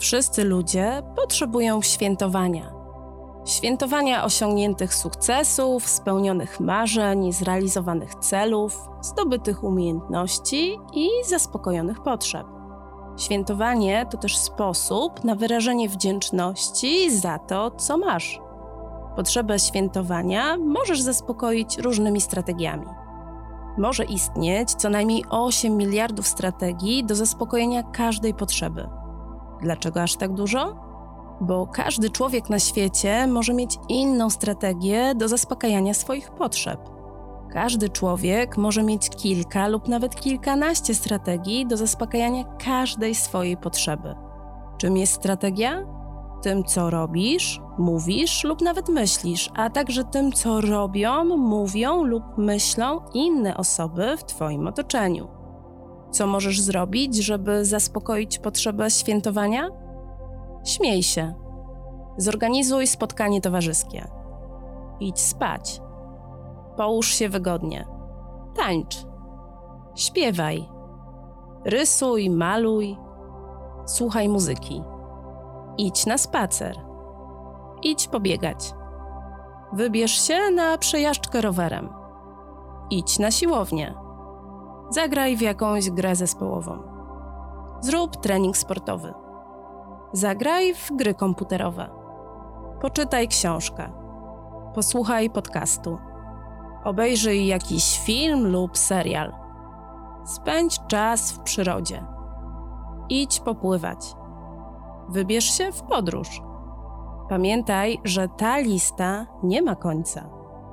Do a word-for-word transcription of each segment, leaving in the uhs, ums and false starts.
Wszyscy ludzie potrzebują świętowania. Świętowania osiągniętych sukcesów, spełnionych marzeń, zrealizowanych celów, zdobytych umiejętności i zaspokojonych potrzeb. Świętowanie to też sposób na wyrażenie wdzięczności za to, co masz. Potrzebę świętowania możesz zaspokoić różnymi strategiami. Może istnieć co najmniej osiem miliardów strategii do zaspokojenia każdej potrzeby. Dlaczego aż tak dużo? Bo każdy człowiek na świecie może mieć inną strategię do zaspokajania swoich potrzeb. Każdy człowiek może mieć kilka lub nawet kilkanaście strategii do zaspokajania każdej swojej potrzeby. Czym jest strategia? Tym, co robisz, mówisz lub nawet myślisz, a także tym, co robią, mówią lub myślą inne osoby w Twoim otoczeniu. Co możesz zrobić, żeby zaspokoić potrzebę świętowania? Śmiej się. Zorganizuj spotkanie towarzyskie. Idź spać. Połóż się wygodnie. Tańcz. Śpiewaj. Rysuj, maluj. Słuchaj muzyki. Idź na spacer. Idź pobiegać. Wybierz się na przejażdżkę rowerem. Idź na siłownię. Zagraj w jakąś grę zespołową. Zrób trening sportowy. Zagraj w gry komputerowe. Poczytaj książkę. Posłuchaj podcastu. Obejrzyj jakiś film lub serial. Spędź czas w przyrodzie. Idź popływać. Wybierz się w podróż. Pamiętaj, że ta lista nie ma końca.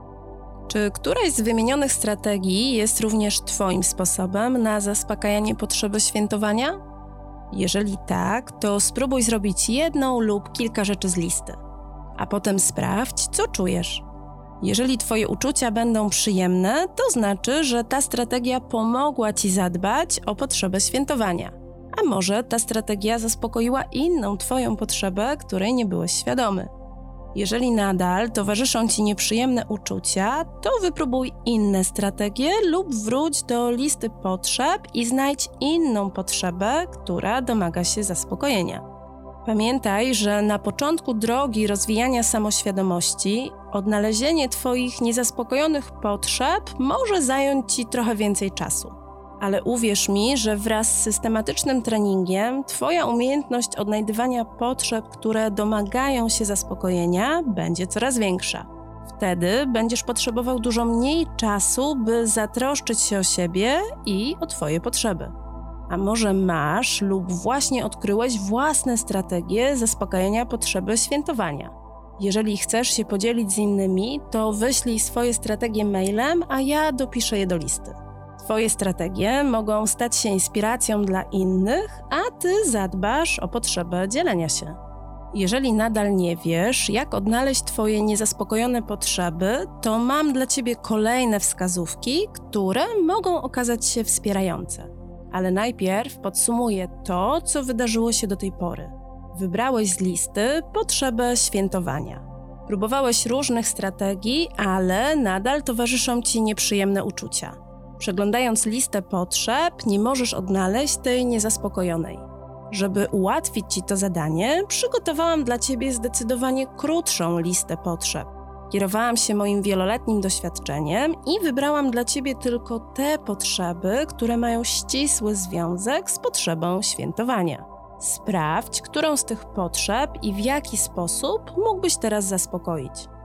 Czy któraś z wymienionych strategii jest również Twoim sposobem na zaspokajanie potrzeby świętowania? Jeżeli tak, to spróbuj zrobić jedną lub kilka rzeczy z listy, a potem sprawdź, co czujesz. Jeżeli Twoje uczucia będą przyjemne, to znaczy, że ta strategia pomogła Ci zadbać o potrzebę świętowania. A może ta strategia zaspokoiła inną Twoją potrzebę, której nie byłeś świadomy. Jeżeli nadal towarzyszą Ci nieprzyjemne uczucia, to wypróbuj inne strategie lub wróć do listy potrzeb i znajdź inną potrzebę, która domaga się zaspokojenia. Pamiętaj, że na początku drogi rozwijania samoświadomości odnalezienie Twoich niezaspokojonych potrzeb może zająć Ci trochę więcej czasu. Ale uwierz mi, że wraz z systematycznym treningiem Twoja umiejętność odnajdywania potrzeb, które domagają się zaspokojenia, będzie coraz większa. Wtedy będziesz potrzebował dużo mniej czasu, by zatroszczyć się o siebie i o Twoje potrzeby. A może masz lub właśnie odkryłeś własne strategie zaspokajania potrzeby świętowania? Jeżeli chcesz się podzielić z innymi, to wyślij swoje strategie mailem, a ja dopiszę je do listy. Twoje strategie mogą stać się inspiracją dla innych, a Ty zadbasz o potrzebę dzielenia się. Jeżeli nadal nie wiesz, jak odnaleźć Twoje niezaspokojone potrzeby, to mam dla Ciebie kolejne wskazówki, które mogą okazać się wspierające. Ale najpierw podsumuję to, co wydarzyło się do tej pory. Wybrałeś z listy potrzebę świętowania. Próbowałeś różnych strategii, ale nadal towarzyszą Ci nieprzyjemne uczucia. Przeglądając listę potrzeb, nie możesz odnaleźć tej niezaspokojonej. Żeby ułatwić Ci to zadanie, przygotowałam dla Ciebie zdecydowanie krótszą listę potrzeb. Kierowałam się moim wieloletnim doświadczeniem i wybrałam dla Ciebie tylko te potrzeby, które mają ścisły związek z potrzebą świętowania. Sprawdź, którą z tych potrzeb i w jaki sposób mógłbyś teraz zaspokoić.